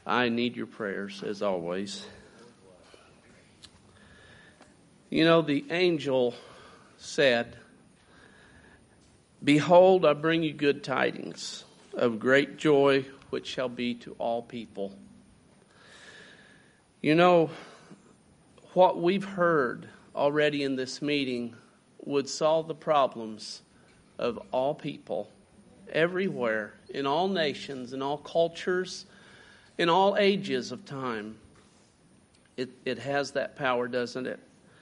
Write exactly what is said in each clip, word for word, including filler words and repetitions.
I need your prayers, as always. You know, the angel said, "Behold, I bring you good tidings of great joy, which shall be to all people." You know, what we've heard already in this meeting would solve the problems of all people, everywhere, in all nations, in all cultures, in all ages of time. It, it has that power, doesn't it?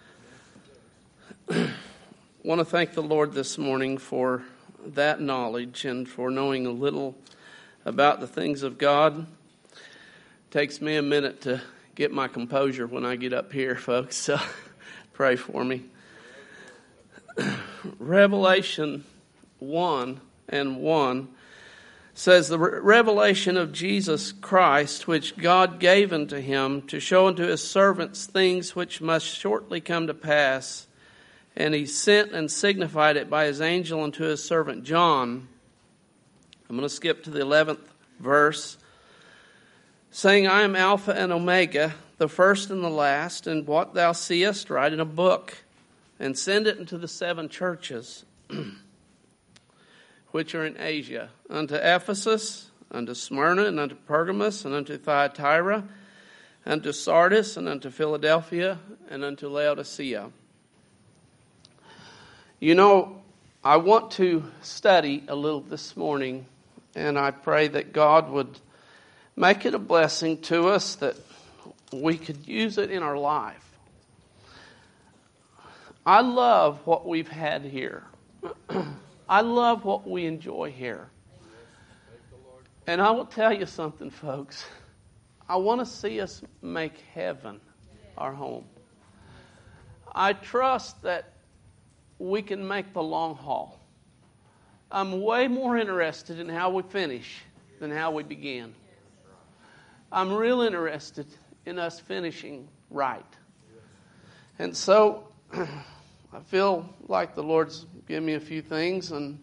I want to thank the Lord this morning for that knowledge and for knowing a little about the things of God. It takes me a minute to get my composure when I get up here, folks, so pray for me. Revelation one and one says, "The revelation of Jesus Christ, which God gave unto him to show unto his servants things which must shortly come to pass. And he sent and signified it by his angel unto his servant John." I'm going to skip to the eleventh verse. "Saying, I am Alpha and Omega, the first and the last, and what thou seest write in a book, and send it unto the seven churches which are in Asia, unto Ephesus, unto Smyrna, and unto Pergamos, and unto Thyatira, unto Sardis, and unto Philadelphia, and unto Laodicea." You know, I want to study a little this morning, and I pray that God would make it a blessing to us, that we could use it in our life. I love what we've had here. I love what we enjoy here. And I will tell you something, folks. I want to see us make heaven our home. I trust that we can make the long haul. I'm way more interested in how we finish than how we begin. I'm real interested in us finishing right. And so I feel like the Lord's given me a few things, and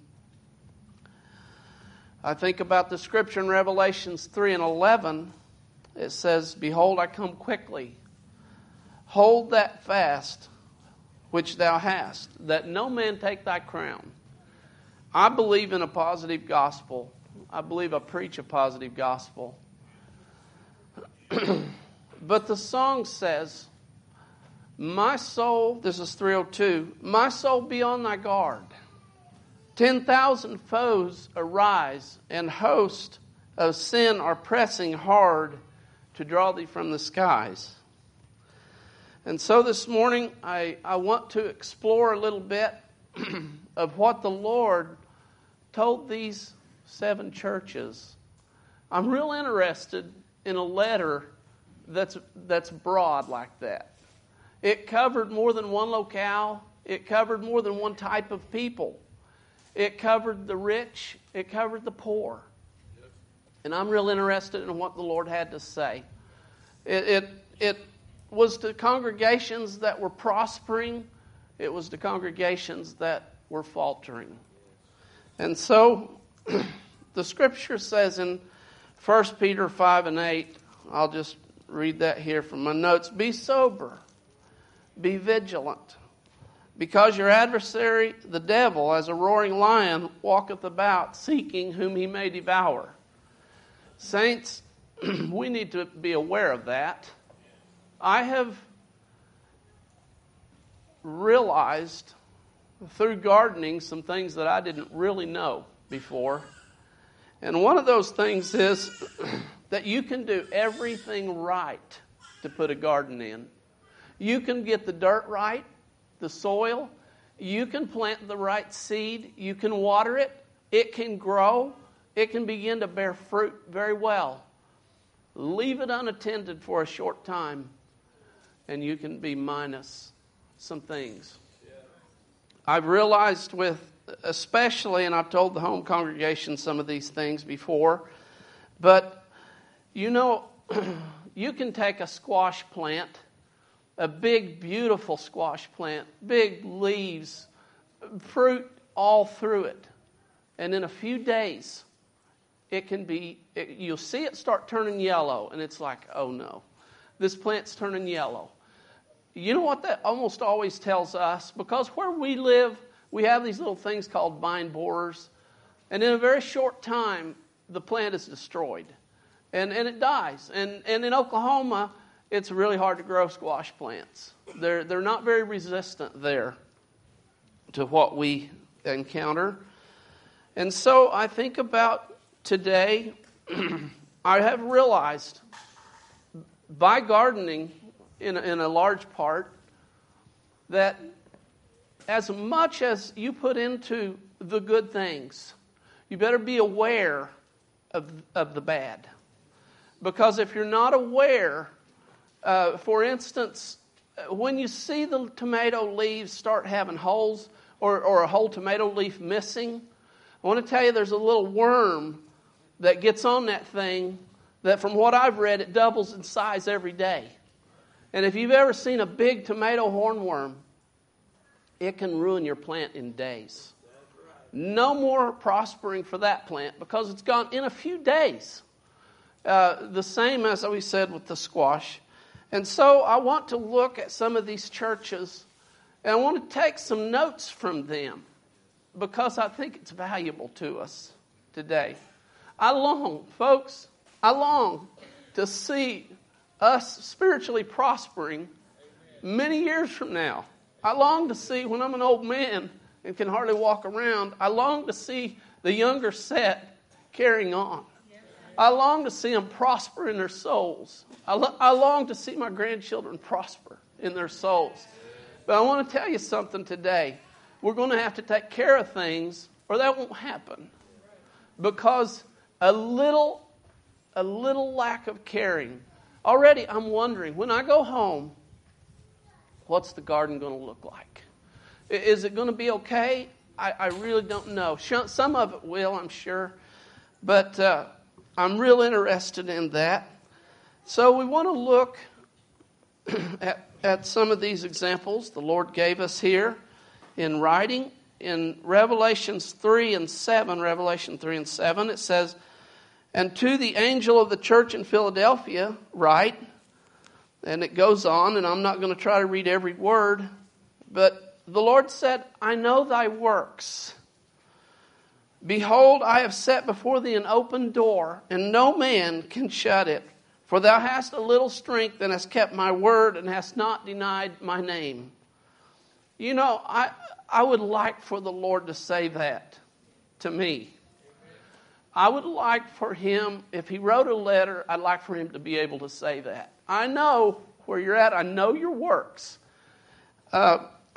I think about the scripture in Revelations three and eleven. It says, "Behold, I come quickly. Hold that fast which thou hast, that no man take thy crown." I believe in a positive gospel. I believe I preach a positive gospel. But the song says, "My soul," this is three oh two, "my soul be on thy guard. Ten thousand foes arise, and hosts of sin are pressing hard to draw thee from the skies." And so this morning, I, I want to explore a little bit of what the Lord told these seven churches. I'm real interested in a letter that's that's broad like that. It covered more than one locale. It covered more than one type of people. It covered the rich. It covered the poor. And I'm real interested in what the Lord had to say. It it, it was to congregations that were prospering. It was to congregations that were faltering. And so the scripture says in First Peter five and eight, I'll just read that here from my notes. "Be sober, be vigilant, because your adversary, the devil, as a roaring lion, walketh about, seeking whom he may devour." Saints, we need to be aware of that. I have realized through gardening some things that I didn't really know before. And one of those things is that you can do everything right to put a garden in. You can get the dirt right, the soil. You can plant the right seed. You can water it. It can grow. It can begin to bear fruit very well. Leave it unattended for a short time, and you can be minus some things. I've realized with, especially, and I've told the home congregation some of these things before, but you know, you can take a squash plant, a big, beautiful squash plant, big leaves, fruit all through it, and in a few days, it can be, it, you'll see it start turning yellow, and it's like, oh no, this plant's turning yellow. You know what that almost always tells us? Because where we live, we have these little things called vine borers, and in a very short time, the plant is destroyed, and, and it dies. And, and in Oklahoma, it's really hard to grow squash plants. They're, they're not very resistant there to what we encounter. And so I think about today, I have realized by gardening in a, in a large part that as much as you put into the good things, you better be aware of, of the bad. Because if you're not aware, uh, for instance, when you see the tomato leaves start having holes or, or a whole tomato leaf missing, I want to tell you there's a little worm that gets on that thing that, from what I've read, it doubles in size every day. And if you've ever seen a big tomato hornworm, it can ruin your plant in days. No more prospering for that plant because it's gone in a few days. Uh, the same as we said with the squash. And so I want to look at some of these churches, and I want to take some notes from them because I think it's valuable to us today. I long, folks, I long to see us spiritually prospering many years from now. I long to see, when I'm an old man and can hardly walk around, I long to see the younger set carrying on. I long to see them prosper in their souls. I, lo- I long to see my grandchildren prosper in their souls. But I want to tell you something today. We're going to have to take care of things or that won't happen. Because a little, a little lack of caring. Already I'm wondering, when I go home, what's the garden going to look like? Is it going to be okay? I, I really don't know. Some of it will, I'm sure. But uh, I'm real interested in that. So we want to look at, at some of these examples the Lord gave us here in writing. In Revelations three and seven, Revelation three and seven, it says, "And to the angel of the church in Philadelphia write," and it goes on, and I'm not going to try to read every word, but the Lord said, "I know thy works. Behold, I have set before thee an open door, and no man can shut it. For thou hast a little strength, and hast kept my word, and hast not denied my name." You know, I I would like for the Lord to say that to me. I would like for him, if he wrote a letter, I'd like for him to be able to say that. I know where you're at. I know your works. Uh,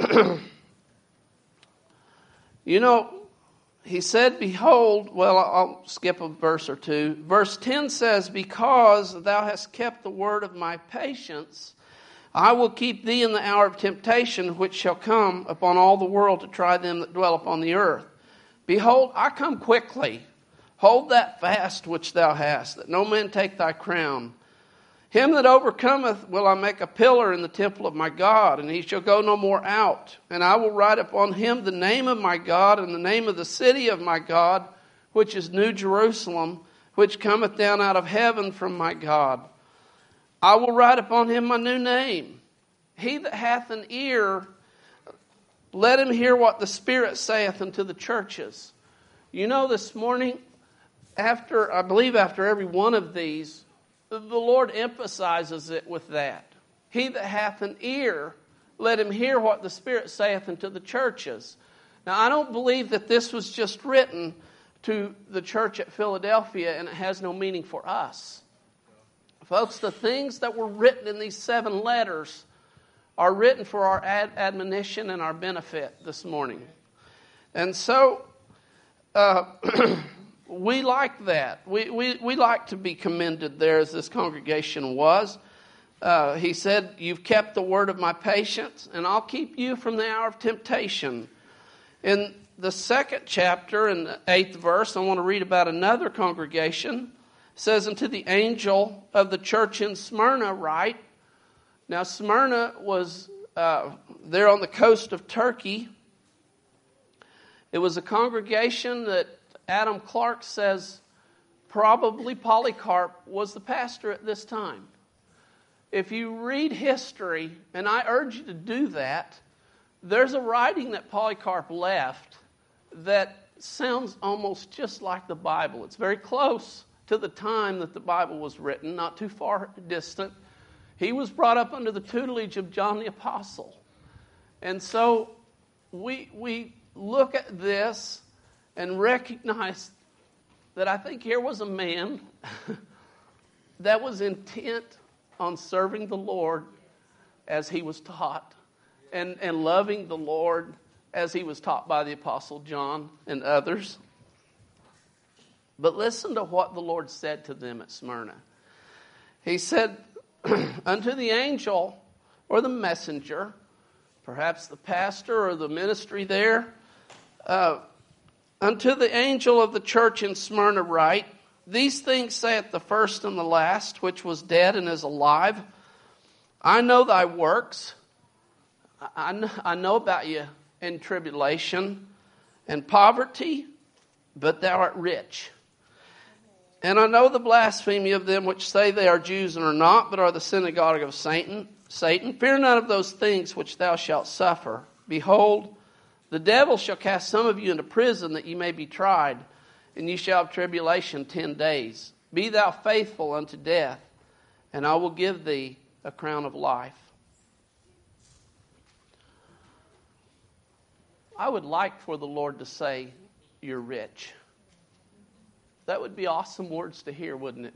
you know, he said, behold, well, I'll skip a verse or two. Verse ten says, "Because thou hast kept the word of my patience, I will keep thee in the hour of temptation, which shall come upon all the world to try them that dwell upon the earth. Behold, I come quickly. Hold that fast which thou hast, that no man take thy crown. Him that overcometh will I make a pillar in the temple of my God, and he shall go no more out. And I will write upon him the name of my God, and the name of the city of my God, which is New Jerusalem, which cometh down out of heaven from my God. I will write upon him my new name. He that hath an ear, let him hear what the Spirit saith unto the churches." You know, this morning, after I believe after every one of these, the Lord emphasizes it with that. He that hath an ear, let him hear what the Spirit saith unto the churches. Now, I don't believe that this was just written to the church at Philadelphia and it has no meaning for us. Folks, the things that were written in these seven letters are written for our ad- admonition and our benefit this morning. And so, uh, we like that. We, we, we like to be commended there as this congregation was. Uh, he said, "You've kept the word of my patience, and I'll keep you from the hour of temptation." In the second chapter, in the eighth verse, I want to read about another congregation. It says, "Unto the angel of the church in Smyrna write." Now, Smyrna was uh, there on the coast of Turkey. It was a congregation that Adam Clark says probably Polycarp was the pastor at this time. If you read history, and I urge you to do that, there's a writing that Polycarp left that sounds almost just like the Bible. It's very close to the time that the Bible was written, not too far distant. He was brought up under the tutelage of John the Apostle. And so we we look at this and recognize that I think here was a man that was intent on serving the Lord as he was taught, and, and loving the Lord as he was taught by the Apostle John and others. But listen to what the Lord said to them at Smyrna. He said, unto the angel or the messenger, perhaps the pastor or the ministry there, uh, unto the angel of the church in Smyrna write, these things saith the first and the last, which was dead and is alive. I know thy works. I, I know about you in tribulation and poverty, but thou art rich. And I know the blasphemy of them which say they are Jews and are not, but are the synagogue of Satan. Satan, fear none of those things which thou shalt suffer. Behold, the devil shall cast some of you into prison that ye may be tried, and ye shall have tribulation ten days. Be thou faithful unto death, and I will give thee a crown of life. I would like for the Lord to say, you're rich. That would be awesome words to hear, wouldn't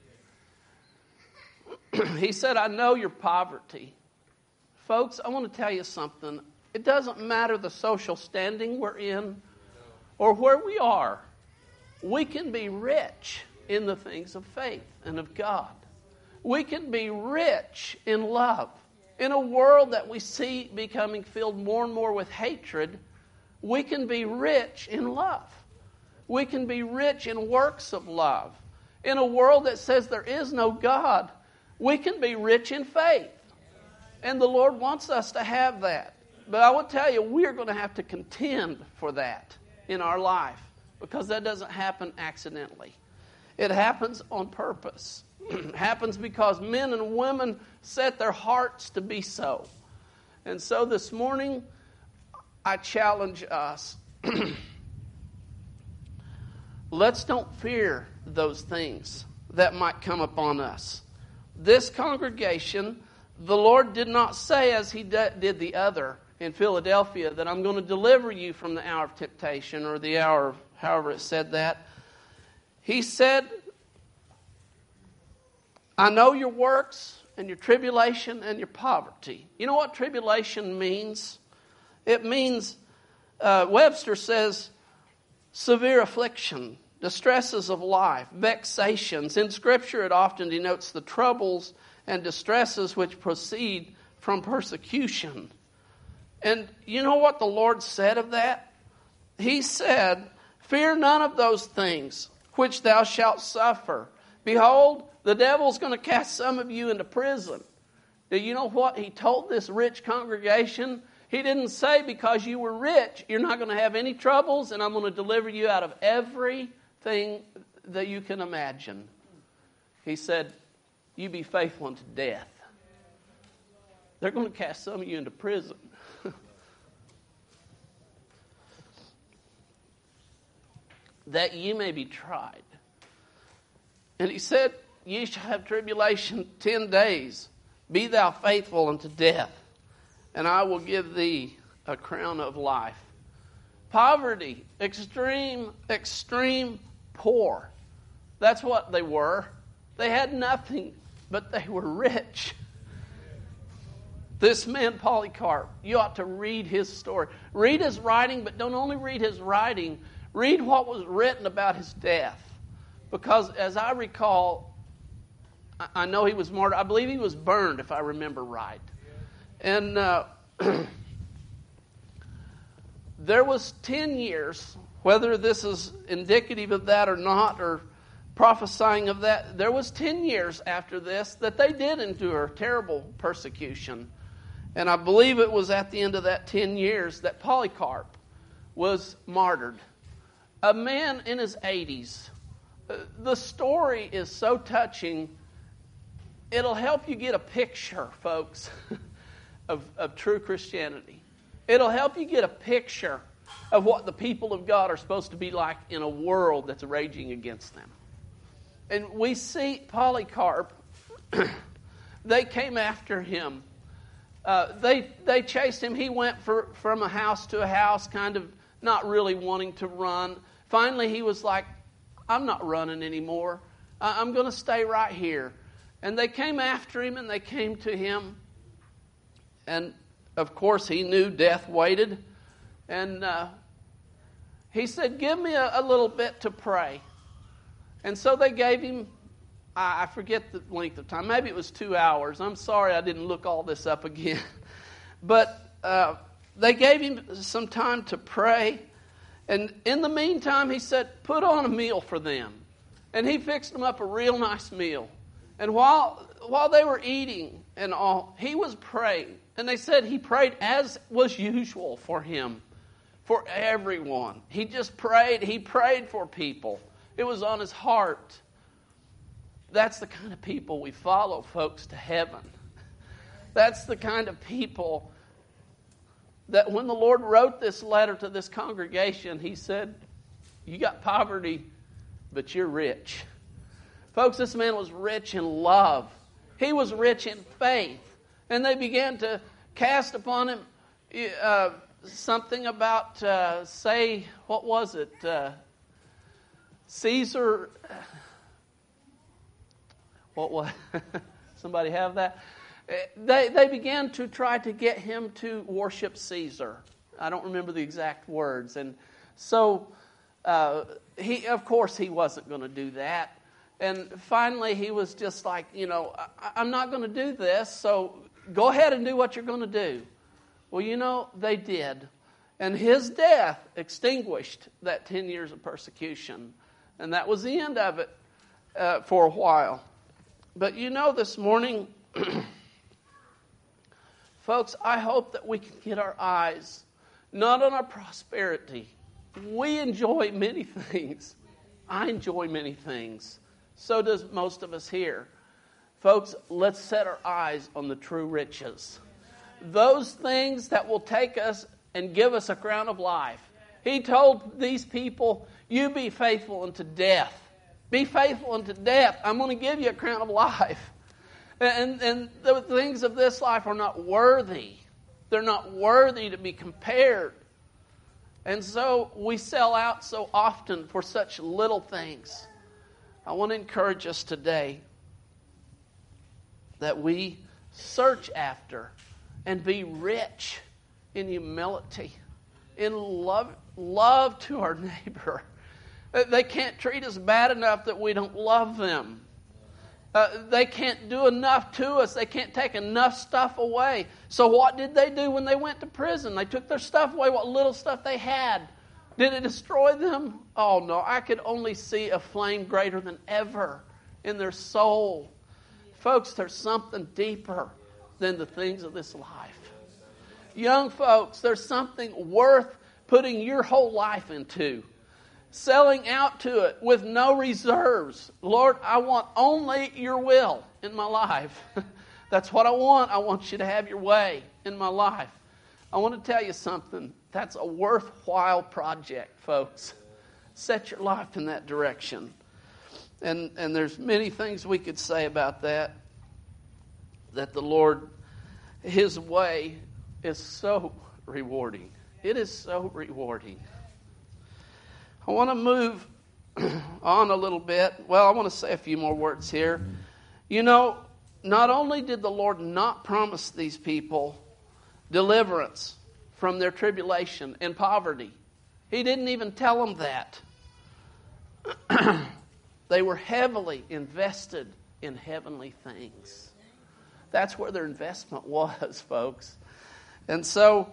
it? He said, I know your poverty. Folks, I want to tell you something. It doesn't matter the social standing we're in or where we are. We can be rich in the things of faith and of God. We can be rich in love. In a world that we see becoming filled more and more with hatred, we can be rich in love. We can be rich in works of love. In a world that says there is no God, we can be rich in faith. And the Lord wants us to have that. But I will tell you, we're going to have to contend for that in our life, because that doesn't happen accidentally. It happens on purpose. It happens because men and women set their hearts to be so. And so this morning, I challenge us. Let's don't fear those things that might come upon us. This congregation, the Lord did not say, as he did the other in Philadelphia, that I'm going to deliver you from the hour of temptation, or the hour of, however it said that. He said, I know your works and your tribulation and your poverty. You know what tribulation means? It means, uh, Webster says, severe affliction, distresses of life, vexations. In Scripture, it often denotes the troubles and distresses which proceed from persecution. And you know what the Lord said of that? He said, fear none of those things which thou shalt suffer. Behold, the devil's going to cast some of you into prison. Do you know what he told this rich congregation? He didn't say, because you were rich, you're not going to have any troubles, and I'm going to deliver you out of everything that you can imagine. He said, you be faithful unto death. They're going to cast some of you into prison. That ye may be tried. And he said, ye shall have tribulation ten days. Be thou faithful unto death, and I will give thee a crown of life. Poverty, extreme, extreme poor. That's what they were. They had nothing, but they were rich. This man, Polycarp, you ought to read his story. Read his writing, but don't only read his writing. Read what was written about his death. Because as I recall, I know he was martyred. I believe he was burned, if I remember right. And uh, there was ten years, whether this is indicative of that or not, or prophesying of that, there was ten years after this that they did endure terrible persecution. And I believe it was at the end of that ten years that Polycarp was martyred. A man in his eighties, The story is so touching, it'll help you get a picture, folks, of, of true Christianity. It'll help you get a picture of what the people of God are supposed to be like in a world that's raging against them. And we see Polycarp, they came after him. Uh, they they chased him. He went for, from a house to a house, kind of not really wanting to run. Finally, he was like, I'm not running anymore. I'm going to stay right here. And they came after him, and they came to him. And, of course, he knew death waited. And uh, he said, give me a, a little bit to pray. And so they gave him, I, I forget the length of time. Maybe it was two hours. I'm sorry I didn't look all this up again. But uh, they gave him some time to pray. And in the meantime, he said, put on a meal for them. And he fixed them up a real nice meal. And while while they were eating and all, he was praying. And they said he prayed as was usual for him, for everyone. He just prayed. He prayed for people. It was on his heart. That's the kind of people we follow, folks, to heaven. That's the kind of people that when the Lord wrote this letter to this congregation, he said, you got poverty, but you're rich. Folks, this man was rich in love. He was rich in faith. And they began to cast upon him uh, something about, uh, say, what was it? Uh, Caesar. What was? Somebody have that? They they began to try to get him to worship Caesar. I don't remember the exact words. And so, uh, he of course, he wasn't going to do that. And finally, he was just like, you know, I, I'm not going to do this, so go ahead and do what you're going to do. Well, you know, they did. And his death extinguished that ten years of persecution. And that was the end of it uh, for a while. But you know, this morning, folks, I hope that we can get our eyes not on our prosperity. We enjoy many things. I enjoy many things. So does most of us here. Folks, let's set our eyes on the true riches. Those things that will take us and give us a crown of life. He told these people, you be faithful unto death. Be faithful unto death. I'm going to give you a crown of life. And, and the things of this life are not worthy. They're not worthy to be compared. And so we sell out so often for such little things. I want to encourage us today that we search after and be rich in humility, in love, love to our neighbor. They can't treat us bad enough that we don't love them. Uh, they can't do enough to us. They can't take enough stuff away. So what did they do when they went to prison? They took their stuff away, what little stuff they had. Did it destroy them? Oh no, I could only see a flame greater than ever in their soul. Folks, there's something deeper than the things of this life. Young folks, there's something worth putting your whole life into. Selling out to it with no reserves. Lord, I want only your will in my life. That's what I want. I want you to have your way in my life. I want to tell you something. That's a worthwhile project, folks. Set your life in that direction. And, and there's many things we could say about that. That the Lord, His way is so rewarding. It is so rewarding. I want to move on a little bit. Well, I want to say a few more words here. You know, not only did the Lord not promise these people deliverance from their tribulation and poverty, He didn't even tell them that. They were heavily invested in heavenly things. That's where their investment was, folks. And so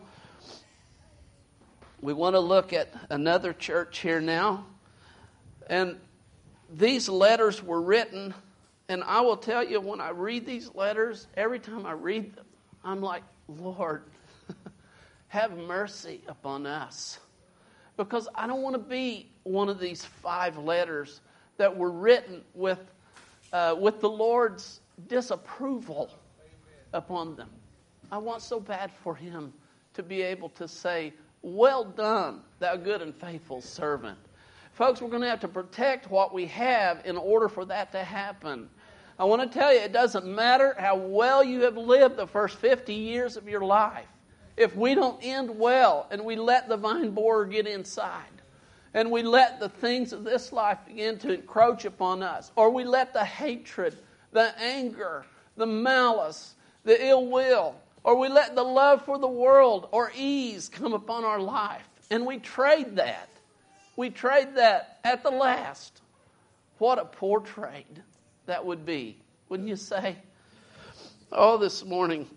we want to look at another church here now. And these letters were written, and I will tell you, when I read these letters, every time I read them, I'm like, Lord, have mercy upon us. Because I don't want to be one of these five letters that were written with, uh, with the Lord's disapproval upon them. I want so bad for him to be able to say, well done, thou good and faithful servant. Folks, we're going to have to protect what we have in order for that to happen. I want to tell you, it doesn't matter how well you have lived the first fifty years of your life. If we don't end well and we let the vine borer get inside, and we let the things of this life begin to encroach upon us, or we let the hatred, the anger, the malice, the ill will, or we let the love for the world or ease come upon our life, and we trade that. We trade that at the last. What a poor trade that would be, wouldn't you say? Oh, this morning,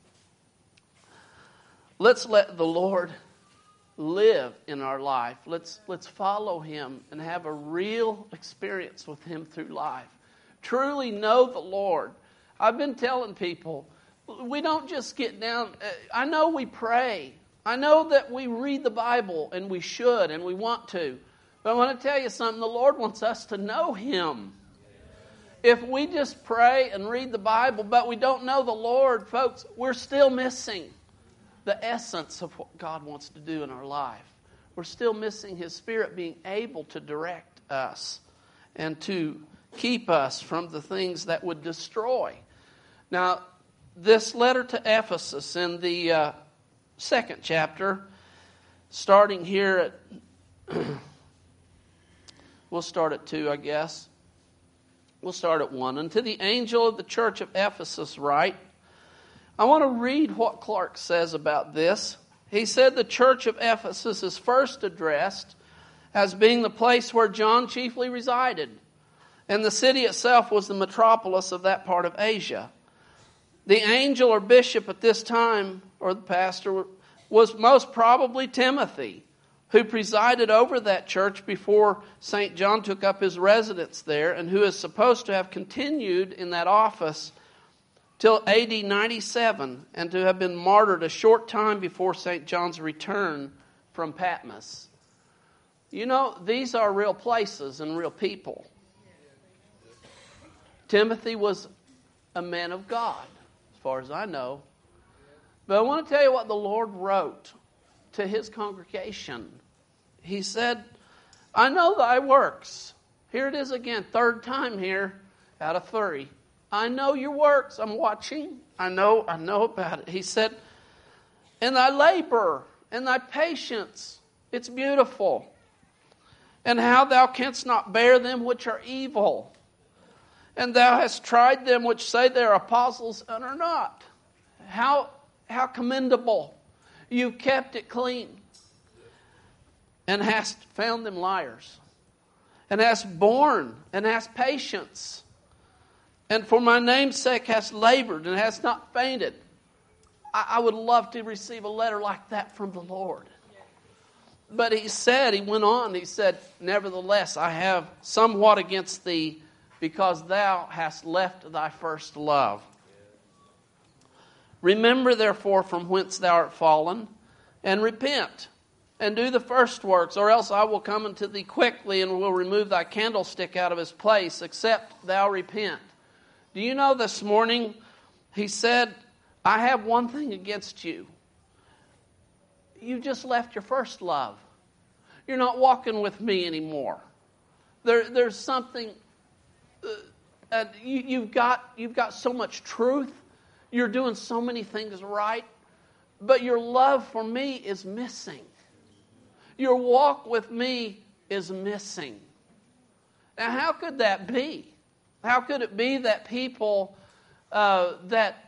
let's let the Lord live in our life. Let's, let's follow him and have a real experience with him through life. Truly know the Lord. I've been telling people, we don't just get down. I know we pray. I know that we read the Bible, and we should, and we want to. But I want to tell you something. The Lord wants us to know him. If we just pray and read the Bible, but we don't know the Lord, folks, we're still missing the essence of what God wants to do in our life. We're still missing his Spirit being able to direct us and to keep us from the things that would destroy. Now, this letter to Ephesus in the uh, second chapter, starting here at, we'll start at two, I guess. We'll start at one. And to the angel of the church of Ephesus write, I want to read what Clark says about this. He said the church of Ephesus is first addressed as being the place where John chiefly resided, and the city itself was the metropolis of that part of Asia. The angel or bishop at this time, or the pastor, was most probably Timothy, who presided over that church before Saint John took up his residence there, and who is supposed to have continued in that office till A D ninety-seven, and to have been martyred a short time before Saint John's return from Patmos. You know, these are real places and real people. Timothy was a man of God, as far as I know. But I want to tell you what the Lord wrote to his congregation. He said, I know thy works. Here it is again, third time here out of three. I know your works. I'm watching. I know, I know about it. He said, and thy labor and thy patience, it's beautiful. And how thou canst not bear them which are evil. And thou hast tried them which say they are apostles and are not. How, how commendable. You've kept it clean. And hast found them liars. And hast borne and hast patience. And for my name's sake hast labored and hast not fainted. I, I would love to receive a letter like that from the Lord. But he said, he went on, he said, nevertheless, I have somewhat against thee, because thou hast left thy first love. Remember therefore from whence thou art fallen, and repent, and do the first works, or else I will come unto thee quickly, and will remove thy candlestick out of his place, except thou repent. Do you know this morning, he said, I have one thing against you. You just left your first love. You're not walking with me anymore. There, there's something, uh, uh, you, you've got, you've got so much truth. You're doing so many things right. But your love for me is missing. Your walk with me is missing. Now, how could that be? How could it be that people uh, that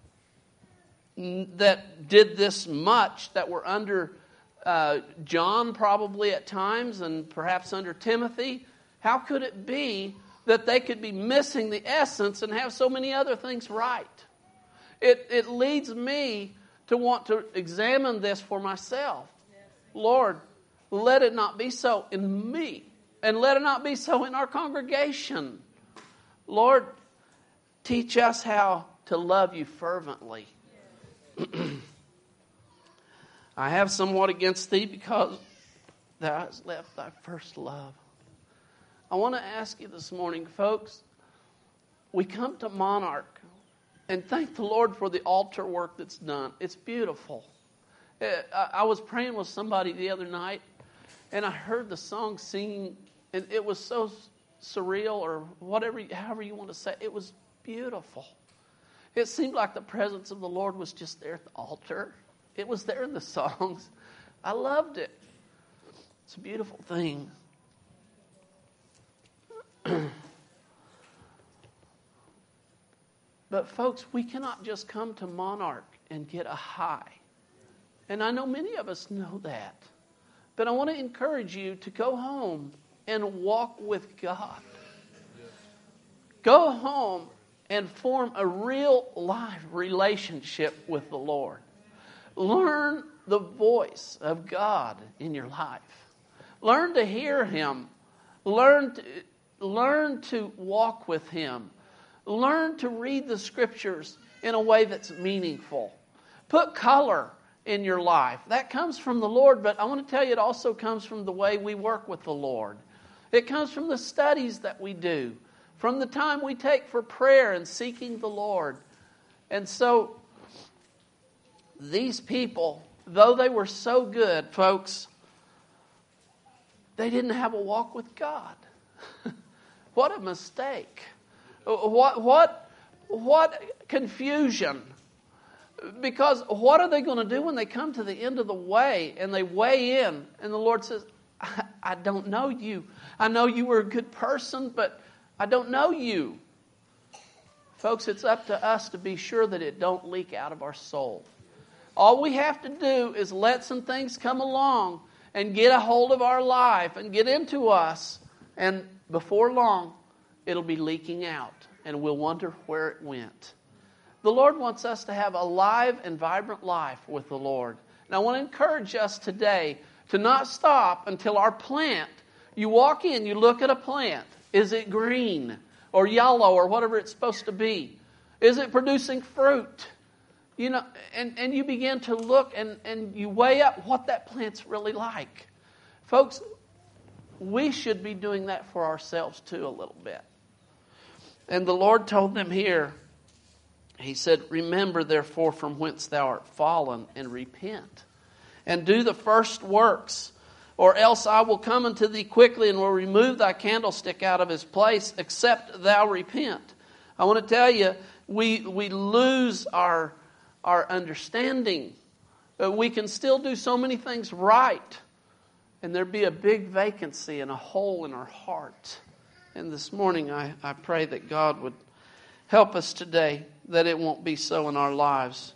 that did this much, that were under uh, John probably at times, and perhaps under Timothy, how could it be that they could be missing the essence and have so many other things right? It, it leads me to want to examine this for myself. Lord, let it not be so in me, and let it not be so in our congregation. Lord, teach us how to love you fervently. I have somewhat against thee, because thou hast left thy first love. I want to ask you this morning, folks, we come to Monarch and thank the Lord for the altar work that's done. It's beautiful. I was praying with somebody the other night, and I heard the song singing, and it was so surreal, or whatever, however you want to say it. It was beautiful. It seemed like the presence of the Lord was just there at the altar. It was there in the songs. I loved it. It's a beautiful thing. But folks, we cannot just come to Monarch and get a high. And I know many of us know that. But I want to encourage you to go home and walk with God. Go home and form a real life relationship with the Lord. Learn the voice of God in your life. Learn to hear Him. Learn to, learn to walk with Him. Learn to read the Scriptures in a way that's meaningful. Put color in your life. That comes from the Lord, but I want to tell you it also comes from the way we work with the Lord. It comes from the studies that we do, from the time we take for prayer and seeking the Lord. And so, these people, though they were so good, folks, they didn't have a walk with God. What a mistake. What, what, what confusion. Because what are they going to do when they come to the end of the way and they weigh in and the Lord says, I, I don't know you. I know you were a good person, but I don't know you. Folks, it's up to us to be sure that it don't leak out of our soul. All we have to do is let some things come along and get a hold of our life and get into us. And before long, it'll be leaking out and we'll wonder where it went. The Lord wants us to have a live and vibrant life with the Lord. And I want to encourage us today to not stop until our plant, you walk in, you look at a plant. Is it green or yellow or whatever it's supposed to be? Is it producing fruit? You know, and, and you begin to look and, and you weigh up what that plant's really like. Folks, we should be doing that for ourselves too a little bit. And the Lord told them here, He said, remember therefore from whence thou art fallen, and repent, and do the first works, or else I will come unto thee quickly, and will remove thy candlestick out of his place, except thou repent. I want to tell you, we we lose our, our understanding. We can still do so many things right, and there'd be a big vacancy and a hole in our heart. And this morning I, I pray that God would help us today, that it won't be so in our lives.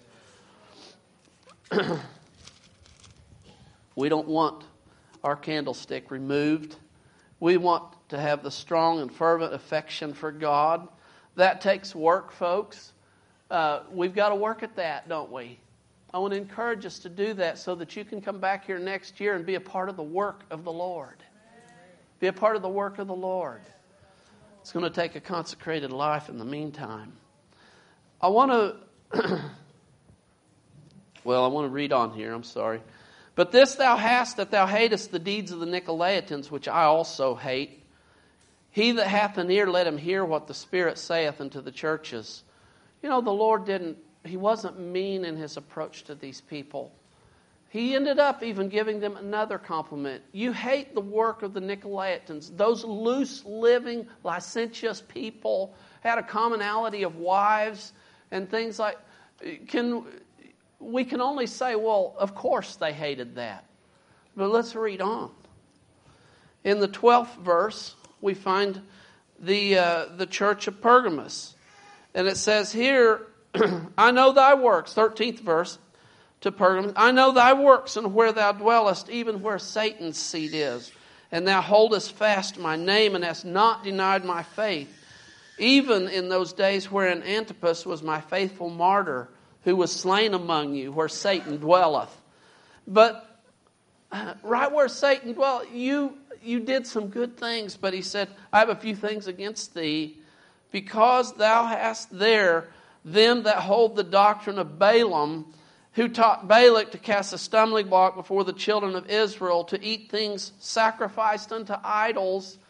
We don't want our candlestick removed. We want to have the strong and fervent affection for God. That takes work, folks. Uh, we've got to work at that, don't we? I want to encourage us to do that so that you can come back here next year and be a part of the work of the Lord. Be a part of the work of the Lord. It's going to take a consecrated life in the meantime. I want to, well, I want to read on here, I'm sorry. But this thou hast, that thou hatest the deeds of the Nicolaitans, which I also hate. He that hath an ear, let him hear what the Spirit saith unto the churches. You know, the Lord didn't, He wasn't mean in His approach to these people. He ended up even giving them another compliment. You hate the work of the Nicolaitans. Those loose living, licentious people had a commonality of wives and things like, can we can only say, well, of course they hated that. But let's read on. In the twelfth verse, we find the uh, the church of Pergamos. And it says here, I know thy works, thirteenth verse to Pergamos. I know thy works and where thou dwellest, even where Satan's seat is. And thou holdest fast my name and hast not denied my faith. Even in those days wherein Antipas was my faithful martyr, who was slain among you, where Satan dwelleth. But uh, right where Satan dwelleth, you, you did some good things. But he said, I have a few things against thee, because thou hast there them that hold the doctrine of Balaam, who taught Balak to cast a stumbling block before the children of Israel, to eat things sacrificed unto idols.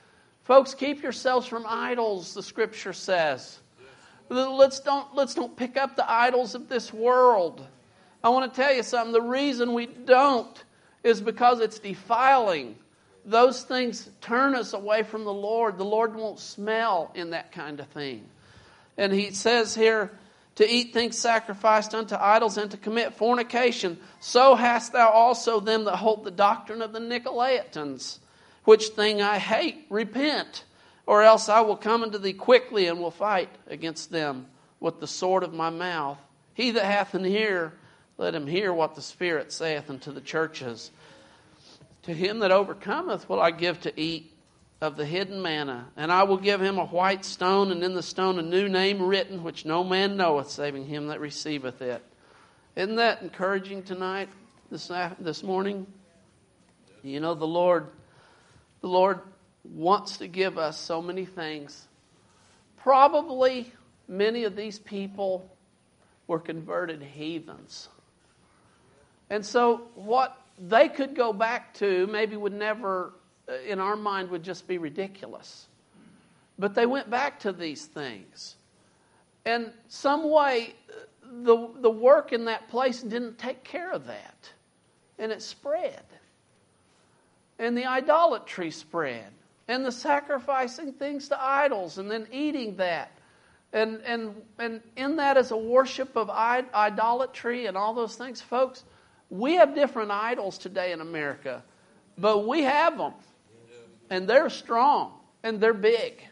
Folks, keep yourselves from idols, the Scripture says. Let's don't, let's don't pick up the idols of this world. I want to tell you something. The reason we don't is because it's defiling. Those things turn us away from the Lord. The Lord won't smell in that kind of thing. And he says here, to eat things sacrificed unto idols and to commit fornication, so hast thou also them that hold the doctrine of the Nicolaitans, which thing I hate. Repent, or else I will come unto thee quickly and will fight against them with the sword of my mouth. He that hath an ear, let him hear what the Spirit saith unto the churches. To him that overcometh will I give to eat of the hidden manna, and I will give him a white stone, and in the stone a new name written, which no man knoweth, saving him that receiveth it. Isn't that encouraging tonight, this this morning? You know, the Lord, the Lord wants to give us so many things. Probably many of these people were converted heathens. And so what they could go back to maybe would never, in our mind, would just be ridiculous. But they went back to these things. And some way, the, the work in that place didn't take care of that. And it spread. And the idolatry spread. And the sacrificing things to idols and then eating that. And, and, and in that is a worship of idolatry and all those things. Folks, we have different idols today in America. But we have them. And they're strong. And they're big.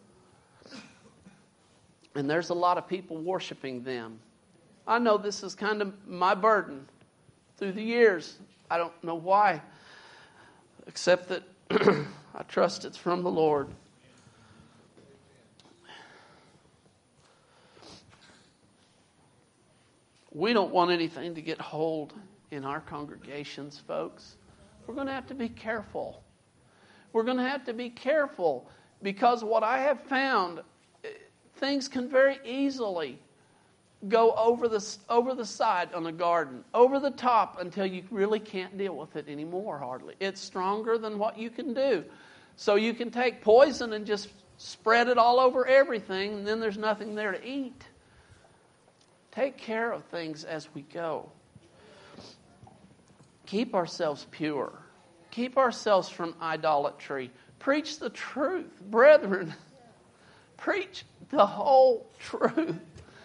And there's a lot of people worshiping them. I know this is kind of my burden through the years. I don't know why. Except that I trust it's from the Lord. We don't want anything to get hold in our congregations, folks. We're going to have to be careful. We're going to have to be careful because what I have found, things can very easily go over the, over the side on a garden, over the top until you really can't deal with it anymore hardly. It's stronger than what you can do. So you can take poison and just spread it all over everything, and then there's nothing there to eat. Take care of things as we go. Keep ourselves pure. Keep ourselves from idolatry. Preach the truth. Brethren, preach the whole truth.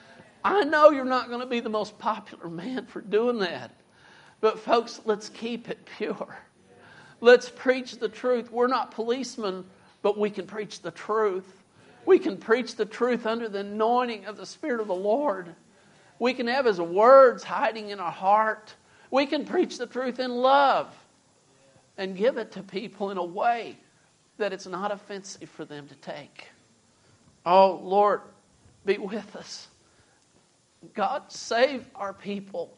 I know you're not going to be the most popular man for doing that. But folks, let's keep it pure. Let's preach the truth. We're not policemen, but we can preach the truth. We can preach the truth under the anointing of the Spirit of the Lord. We can have His words hiding in our heart. We can preach the truth in love and give it to people in a way that it's not offensive for them to take. Oh, Lord, be with us. God, save our people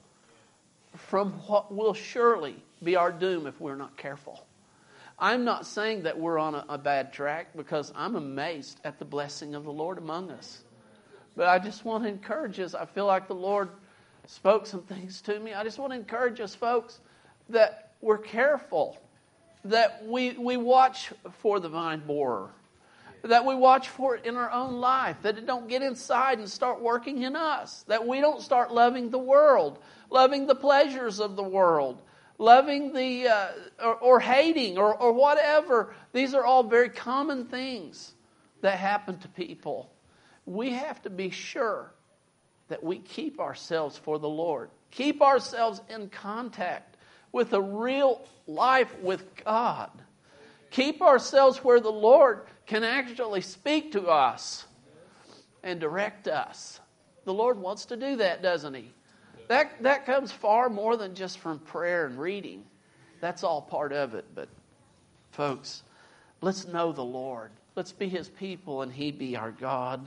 from what will surely be our doom if we're not careful. I'm not saying that we're on a, a bad track because I'm amazed at the blessing of the Lord among us. But I just want to encourage us. I feel like the Lord spoke some things to me. I just want to encourage us, folks, that we're careful, that we, we watch for the vine borer, that we watch for it in our own life, that it don't get inside and start working in us, that we don't start loving the world, loving the pleasures of the world, loving the, uh, or, or hating, or, or whatever. These are all very common things that happen to people. We have to be sure that we keep ourselves for the Lord. Keep ourselves in contact with a real life with God. Keep ourselves where the Lord can actually speak to us and direct us. The Lord wants to do that, doesn't He? That, that comes far more than just from prayer and reading. That's all part of it. But, folks, let's know the Lord. Let's be His people and He be our God.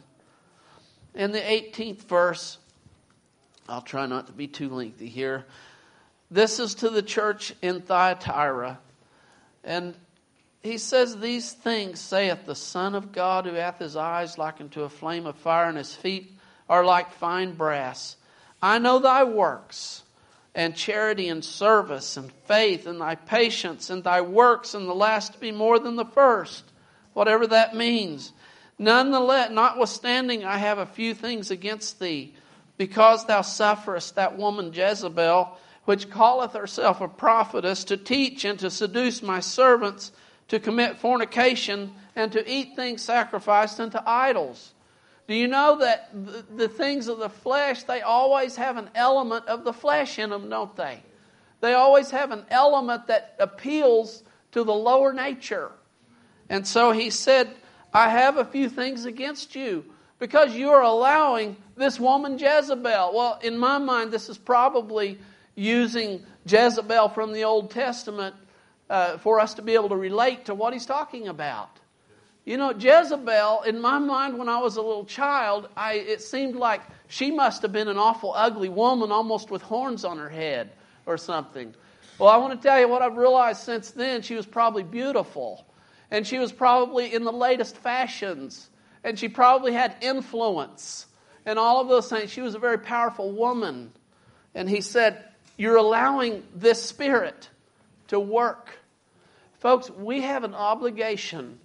In the eighteenth verse, I'll try not to be too lengthy here. This is to the church in Thyatira. And he says, these things saith the Son of God, who hath his eyes like unto a flame of fire, and his feet are like fine brass. I know thy works, and charity, and service, and faith, and thy patience, and thy works, and the last be more than the first. whatever that means. Nonetheless, notwithstanding, I have a few things against thee, because thou sufferest that woman Jezebel, which calleth herself a prophetess, to teach and to seduce my servants to commit fornication and to eat things sacrificed unto idols. Do you know that the, the things of the flesh, they always have an element of the flesh in them, don't they? They always have an element that appeals to the lower nature. And so he said, I have a few things against you, because you are allowing this woman Jezebel. Well, in my mind, this is probably using Jezebel from the Old Testament uh, for us to be able to relate to what he's talking about. You know, Jezebel, in my mind when I was a little child, I, it seemed like she must have been an awful ugly woman, almost with horns on her head or something. Well, I want to tell you what I've realized since then. She was probably beautiful. And she was probably in the latest fashions. And she probably had influence. And all of those things. She was a very powerful woman. And he said, you're allowing this spirit to work. Folks, we have an obligation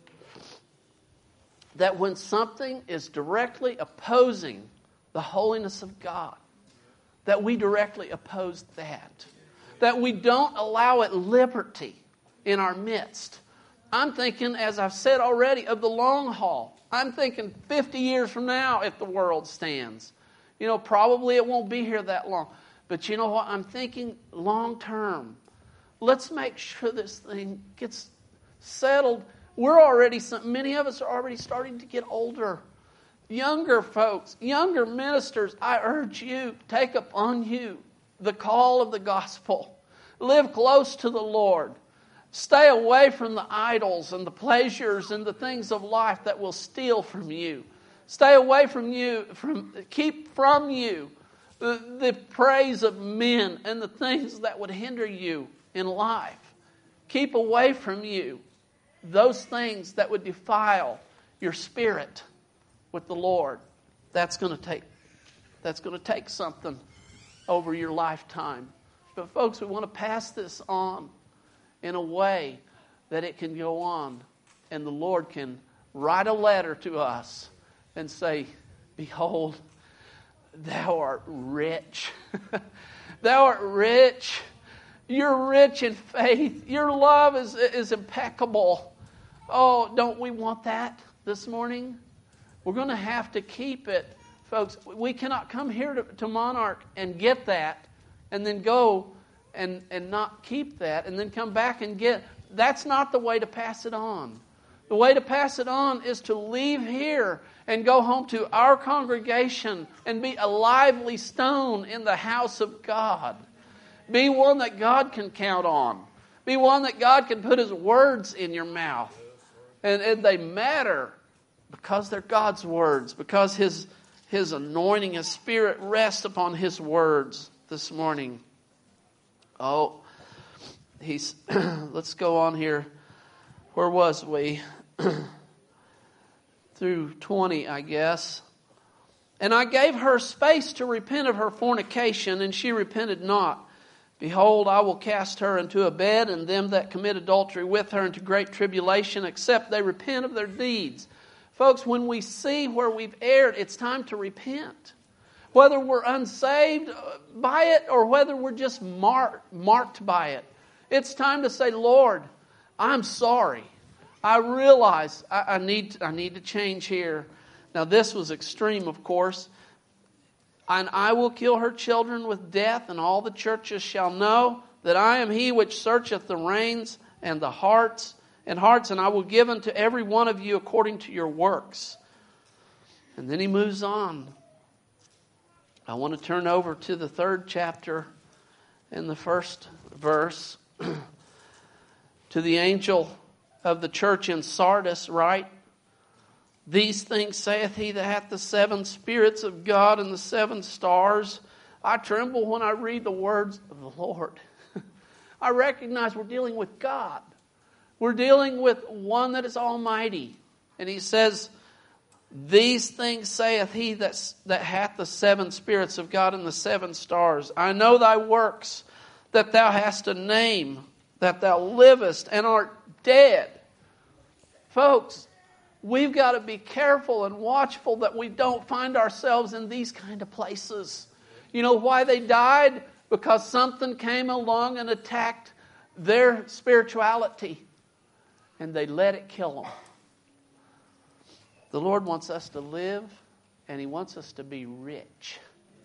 that when something is directly opposing the holiness of God, that we directly oppose that. That we don't allow it liberty in our midst. I'm thinking, as I've said already, of the long haul. I'm thinking fifty years from now if the world stands. You know, probably it won't be here that long. But you know what? I'm thinking long term. Let's make sure this thing gets settled. We're already, many of us are already starting to get older. Younger folks, younger ministers, I urge you, take upon you the call of the gospel. Live close to the Lord. Stay away from the idols and the pleasures and the things of life that will steal from you. Stay away from you, from keep from you the, the praise of men and the things that would hinder you in life. Keep away from you those things that would defile your spirit with the Lord. That's going to take that's going to take something over your lifetime. But folks, we want to pass this on in a way that it can go on and the Lord can write a letter to us and say, behold, thou art rich. Thou art rich. You're rich in faith. Your love is, is impeccable. Oh, don't we want that this morning? We're going to have to keep it. Folks, we cannot come here to, to Monarch and get that and then go and, and not keep that and then come back and get. That's not the way to pass it on. The way to pass it on is to leave here and go home to our congregation and be a lively stone in the house of God. Be one that God can count on. Be one that God can put His words in your mouth. And, and they matter because they're God's words. Because His, His anointing, His Spirit rests upon His words this morning. Oh, he's. Let's go on here. Where was we? Through twenty, I guess. And I gave her space to repent of her fornication, and she repented not. Behold, I will cast her into a bed, and them that commit adultery with her into great tribulation, except they repent of their deeds. Folks, when we see where we've erred, it's time to repent. Whether we're unsaved by it or whether we're just marked, marked by it. It's time to say, Lord, I'm sorry. I realize I, I need I need to change here. Now this was extreme, of course. And I will kill her children with death, and all the churches shall know that I am He which searcheth the reins and the hearts and hearts, and I will give unto every one of you according to your works. And then he moves on. I want to turn over to the third chapter in the first verse. To the angel of the church in Sardis write, These things saith he that hath the seven spirits of God and the seven stars. I tremble when I read the words of the Lord. I recognize we're dealing with God. We're dealing with one that is almighty. And he says, These things saith he that, that hath the seven spirits of God and the seven stars. I know thy works, that thou hast a name, that thou livest and art dead. Folks, We've got to be careful and watchful that we don't find ourselves in these kind of places. You know why they died? Because something came along and attacked their spirituality, and they let it kill them. The Lord wants us to live, and He wants us to be rich.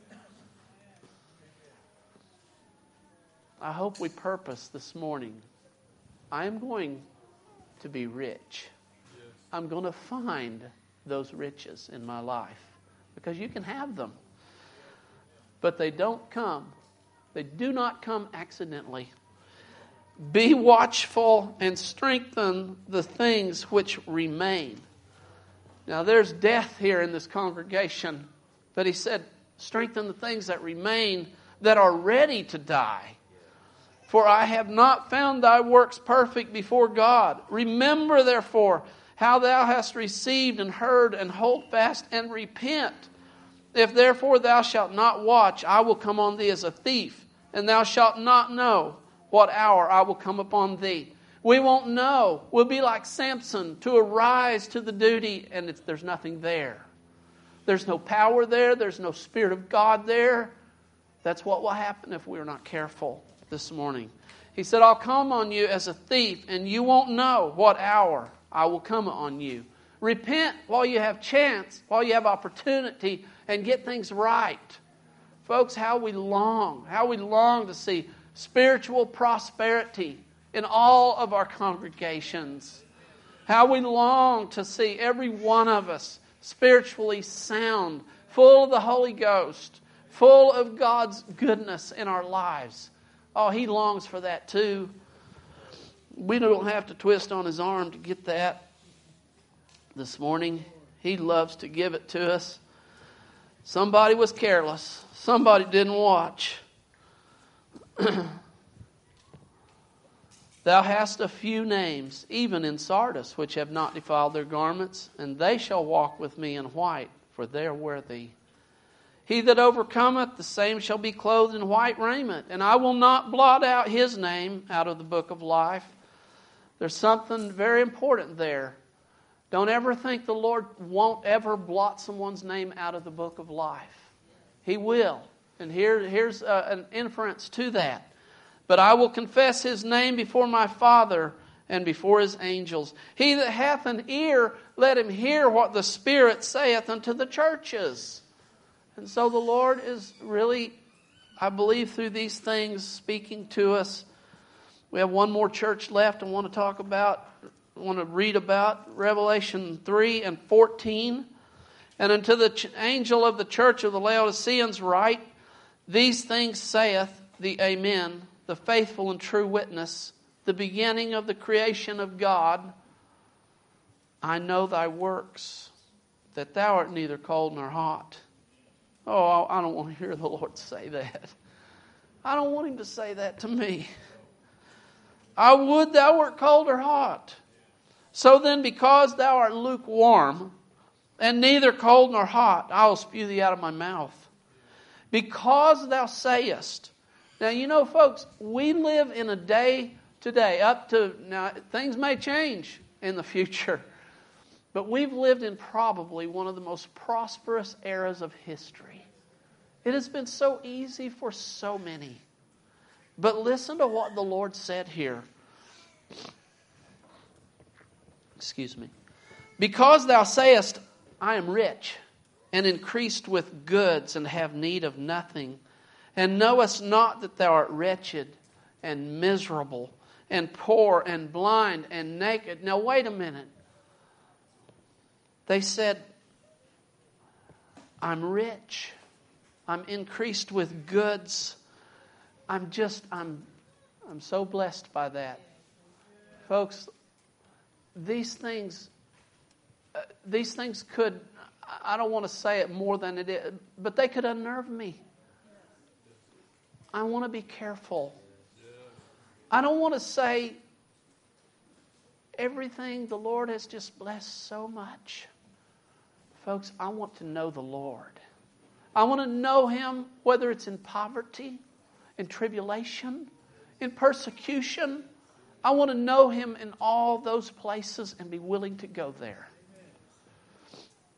I hope we purpose this morning. I am going to be rich. I'm going to find those riches in my life, because you can have them. But they don't come. They do not come accidentally. Be watchful and strengthen the things which remain. Now there's death here in this congregation, but He said, strengthen the things that remain that are ready to die. For I have not found thy works perfect before God. Remember therefore how thou hast received and heard, and hold fast and repent. If therefore thou shalt not watch, I will come on thee as a thief, and thou shalt not know what hour I will come upon thee. We won't know. We'll be like Samson, to arise to the duty, and it's, there's nothing there. There's no power there. There's no Spirit of God there. That's what will happen if we're not careful this morning. He said, I'll come on you as a thief, and you won't know what hour I will come on you. Repent while you have chance, while you have opportunity, and get things right. Folks, how we long, how we long to see spiritual prosperity in all of our congregations. How we long to see every one of us spiritually sound, full of the Holy Ghost, full of God's goodness in our lives. Oh, He longs for that too. We don't have to twist on His arm to get that this morning. He loves to give it to us. Somebody was careless. Somebody didn't watch. Thou hast a few names, even in Sardis, which have not defiled their garments, and they shall walk with me in white, for they are worthy. He that overcometh, the same shall be clothed in white raiment, and I will not blot out his name out of the book of life. There's something very important there. Don't ever think the Lord won't ever blot someone's name out of the book of life. He will. And here, here's uh, an inference to that. But I will confess His name before my Father and before His angels. He that hath an ear, let him hear what the Spirit saith unto the churches. And so the Lord is really, I believe, through these things speaking to us. We have one more church left I want to talk about, I want to read about, Revelation three and fourteen. And unto the ch- angel of the church of the Laodiceans write, these things saith the Amen, the faithful and true witness, the beginning of the creation of God. I know thy works, that thou art neither cold nor hot. Oh, I don't want to hear the Lord say that. I don't want Him to say that to me. I would thou wert cold or hot. So then, because thou art lukewarm, and neither cold nor hot, I will spew thee out of my mouth. Because thou sayest. Now, you know, folks, we live in a day today, up to, now, things may change in the future, but we've lived in probably one of the most prosperous eras of history. It has been so easy for so many. But listen to what the Lord said here. Excuse me. Because thou sayest, I am rich, and increased with goods, and have need of nothing, and knowest not that thou art wretched, and miserable, and poor, and blind, and naked. Now wait a minute. They said, I'm rich. I'm increased with goods. I'm just, I'm, I'm so blessed by that. Folks, these things, uh, these things could, I don't want to say it more than it is, but they could unnerve me. I want to be careful. I don't want to say everything the Lord has just blessed so much. Folks, I want to know the Lord. I want to know Him, whether it's in poverty, in tribulation, in persecution. I want to know Him in all those places and be willing to go there.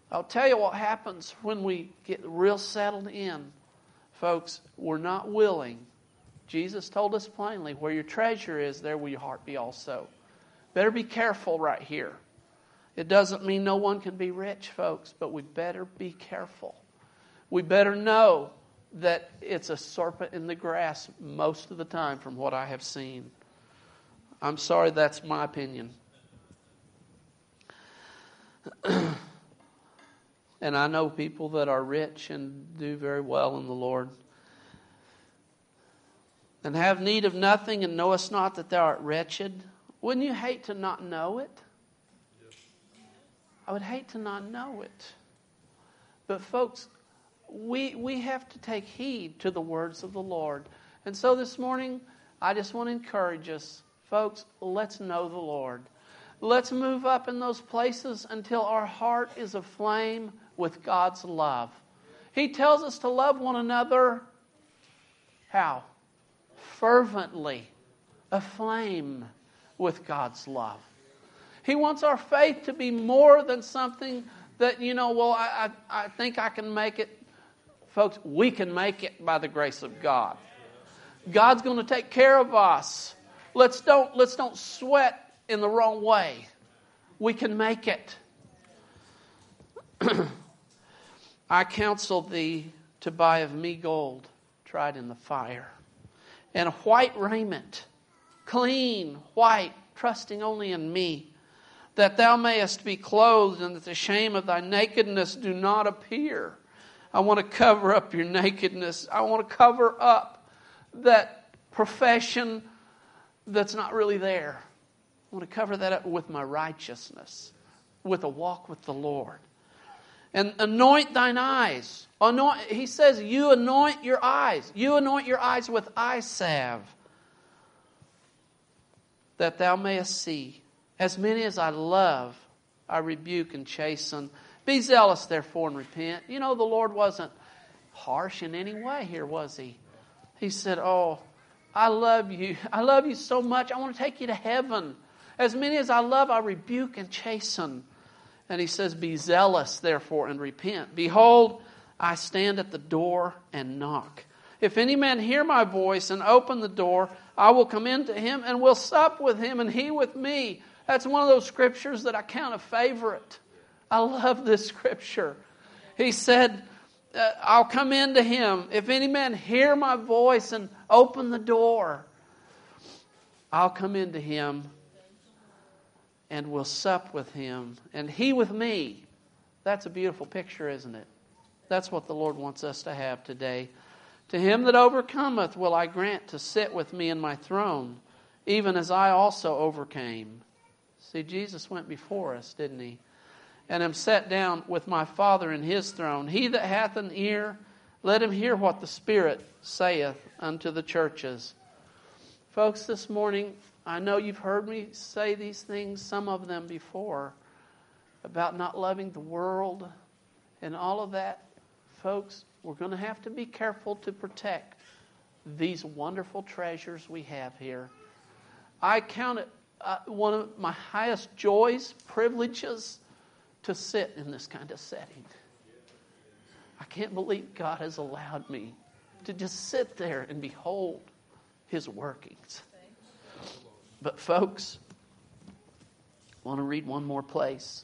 I'll tell you what happens when we get real settled in. Folks, we're not willing. Jesus told us plainly, where your treasure is, there will your heart be also. Better be careful right here. It doesn't mean no one can be rich, folks, but we better be careful. We better know that it's a serpent in the grass most of the time from what I have seen. I'm sorry, that's my opinion. And I know people that are rich and do very well in the Lord. And have need of nothing, and knowest not that thou art wretched. Wouldn't you hate to not know it? I would hate to not know it. But folks, we we have to take heed to the words of the Lord. And so this morning, I just want to encourage us. Folks, let's know the Lord. Let's move up in those places until our heart is aflame with God's love. He tells us to love one another. How? Fervently. Aflame with God's love. He wants our faith to be more than something that, you know, well, I, I, I think I can make it. Folks, we can make it by the grace of God. God's going to take care of us. Let's don't, let's don't sweat in the wrong way. We can make it. I counsel thee to buy of me gold tried in the fire, and a white raiment, clean, white, trusting only in me, that thou mayest be clothed, and that the shame of thy nakedness do not appear. I want to cover up your nakedness. I want to cover up that profession that's not really there. I want to cover that up with my righteousness, with a walk with the Lord. And anoint thine eyes. Anoint, he says, you anoint your eyes. You anoint your eyes with eye salve, that thou mayest see. As many as I love, I rebuke and chasten. Be zealous, therefore, and repent. You know, the Lord wasn't harsh in any way here, was He? He said, oh, I love you. I love you so much. I want to take you to heaven. As many as I love, I rebuke and chasten. And He says, be zealous, therefore, and repent. Behold, I stand at the door and knock. If any man hear my voice and open the door, I will come in to him and will sup with him and he with me. That's one of those scriptures that I count a favorite. I love this scripture. He said, uh, I'll come in to him. If any man hear my voice and open the door, I'll come into him and will sup with him, and he with me. That's a beautiful picture, isn't it? That's what the Lord wants us to have today. To him that overcometh will I grant to sit with me in my throne, even as I also overcame. See, Jesus went before us, didn't He? And am set down with my Father in His throne. He that hath an ear, let him hear what the Spirit saith unto the churches. Folks, this morning, I know you've heard me say these things, some of them before, about not loving the world and all of that. Folks, we're going to have to be careful to protect these wonderful treasures we have here. I count it uh, one of my highest joys, privileges, to sit in this kind of setting. I can't believe God has allowed me to just sit there and behold His workings. But folks, I want to read one more place.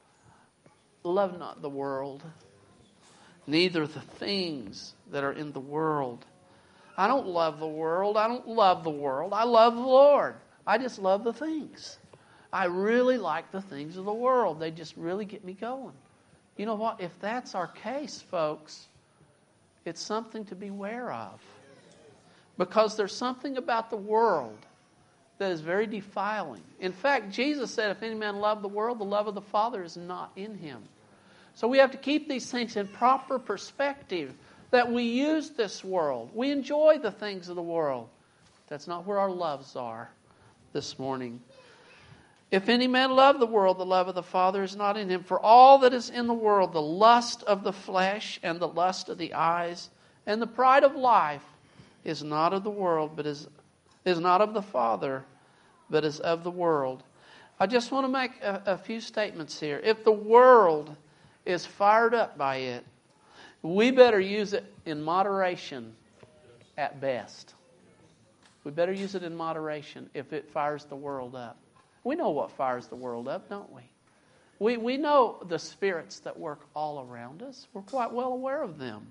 Love not the world, neither the things that are in the world. I don't love the world. I don't love the world. I love the Lord. I just love the things. I really like the things of the world. They just really get me going. You know what? If that's our case, folks, it's something to beware of. Because there's something about the world that is very defiling. In fact, Jesus said, if any man love the world, the love of the Father is not in him. So we have to keep these things in proper perspective, that we use this world. We enjoy the things of the world. That's not where our loves are this morning. If any man love the world, the love of the Father is not in him. For all that is in the world, the lust of the flesh and the lust of the eyes and the pride of life is not of the world, but is, is not of the Father, but is of the world. I just want to make a, a few statements here. If the world is fired up by it, we better use it in moderation at best. We better use it in moderation if it fires the world up. We know what fires the world up, don't we? We, we know the spirits that work all around us. We're quite well aware of them.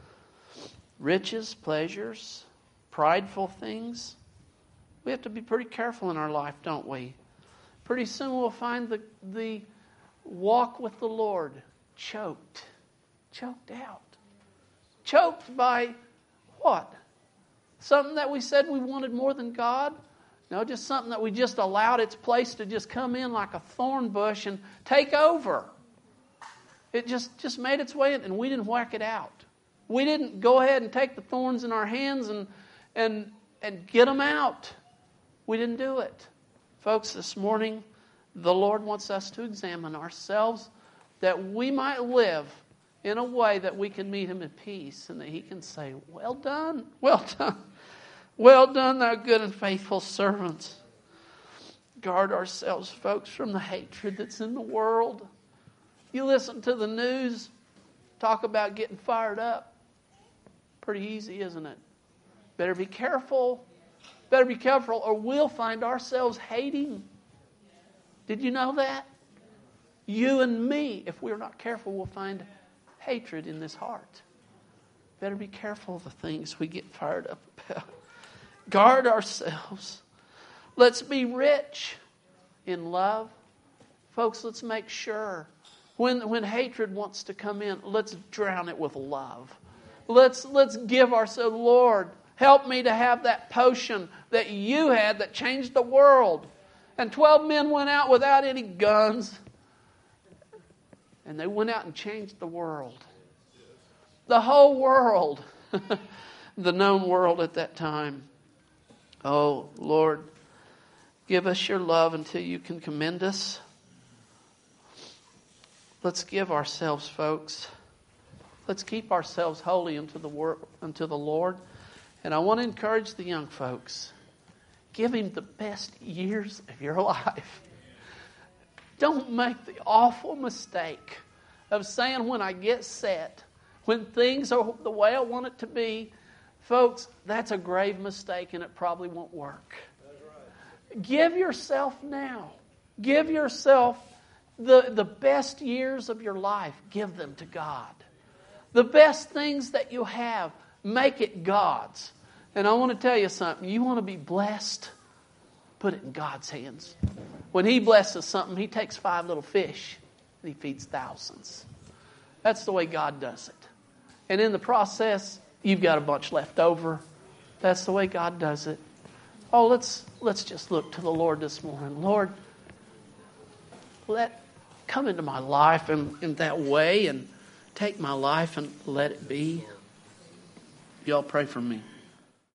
Riches, pleasures, prideful things. We have to be pretty careful in our life, don't we? Pretty soon we'll find the, the walk with the Lord choked. Choked out. Choked by what? Something that we said we wanted more than God? No, just something that we just allowed its place to just come in like a thorn bush and take over. It just, just made its way in and we didn't whack it out. We didn't go ahead and take the thorns in our hands and, and, and get them out. We didn't do it. Folks, this morning, the Lord wants us to examine ourselves that we might live in a way that we can meet Him in peace and that He can say, well done, well done. Well done, thou good and faithful servant. Guard ourselves, folks, from the hatred that's in the world. You listen to the news, talk about getting fired up. Pretty easy, isn't it? Better be careful. Better be careful or we'll find ourselves hating. Did you know that? You and me, if we're not careful, we'll find hatred in this heart. Better be careful of the things we get fired up about. Guard ourselves. Let's be rich in love. Folks, let's make sure when, when hatred wants to come in, let's drown it with love. Let's, let's give ourselves, Lord, help me to have that potion that you had that changed the world. And twelve men went out without any guns. And they went out and changed the world. The whole world. The known world at that time. Oh, Lord, give us your love until you can commend us. Let's give ourselves, folks. Let's keep ourselves holy unto the wor- unto the Lord. And I want to encourage the young folks. Give Him the best years of your life. Don't make the awful mistake of saying when I get set, when things are the way I want it to be, folks, that's a grave mistake and it probably won't work. Right. Give yourself now. Give yourself the, the best years of your life. Give them to God. The best things that you have, make it God's. And I want to tell you something. You want to be blessed? Put it in God's hands. When He blesses something, He takes five little fish and He feeds thousands. That's the way God does it. And in the process, you've got a bunch left over. That's the way God does it. Oh, let's let's just look to the Lord this morning. Lord, let come into my life in, in that way and take my life and let it be. Y'all pray for me.